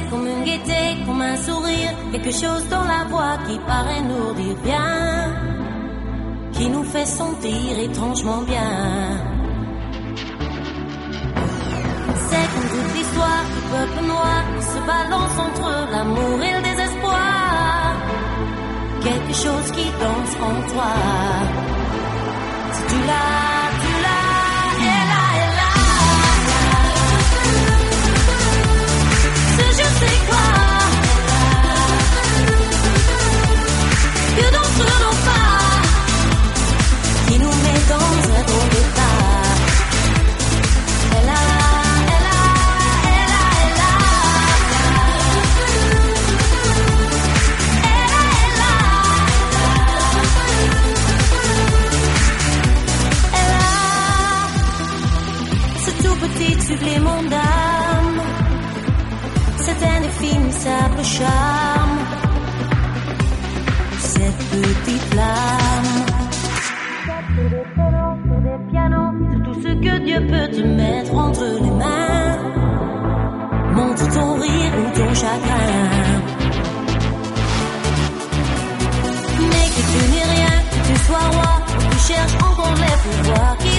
comme une gaieté, comme un sourire, quelque chose dans la voix qui paraît nous dire bien, qui nous fait sentir étrangement bien. C'est comme toute l'histoire du peuple noir qui se balance entre l'amour et le désespoir, quelque chose qui danse en toi. Si tu l'as, tu l'as, elle a, elle a. Je sais quoi que d'entre nos pas qui nous met dans un drôle d'état. Elle a, elle a, elle a, elle a. Elle a, elle a. Elle a ce tout petit supplément d'âme, c'est un infime simple charme, cette petite flamme. Sur des pianos, sur des pianos, c'est tout ce que Dieu peut te mettre entre les mains. Montre ton rire ou ton chagrin, mais que tu n'es rien, que tu sois roi, que tu cherches encore les pouvoirs qui